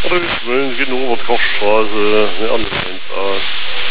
Oder wir wollen, geht nur über die Kochstraße, eine andere Einfahrt.